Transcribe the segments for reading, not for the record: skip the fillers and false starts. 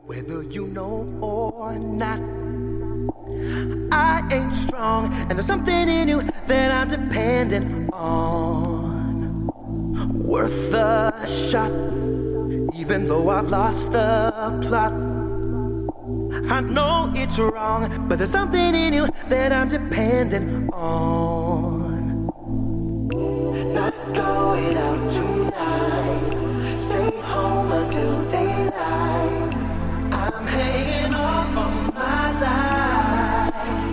Whether you know or not, I ain't strong, and there's something in you that I'm dependent on. Worth a shot, even though I've lost the plot. I know it's wrong, but there's something in you that I'm dependent on. Not going out tonight, stay home until daylight. I'm hanging off on my life.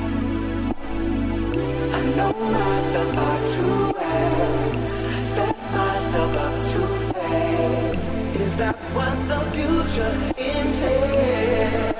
I know myself out too well, set myself up to fail. Is that what the future entails?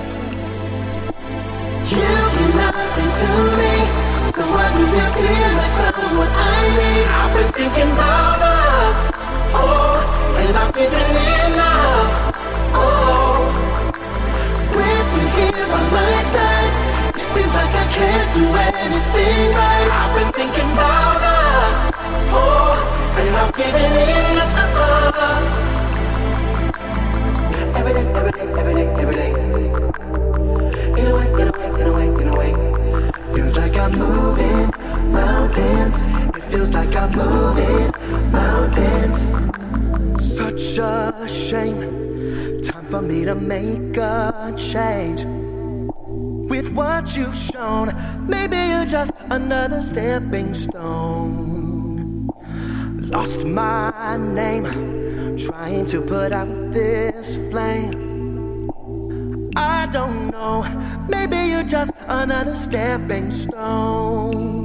You mean nothing to me, so why do you feel like someone I need? I've been thinking about us, oh, and I'm feeling in love. Oh, with you here by my side, it seems like I can't do anything right. I've been thinking about us, oh, and I'm giving in every day, every day, every day, every day. In a way, in a way, in a way, in a way. Feels like I'm moving mountains. It feels like I'm moving mountains. Such a shame. Time for me to make a change. With what you've shown, maybe you're just another stepping stone. Lost my name, trying to put out this flame. I don't know, maybe you're just another stepping stone.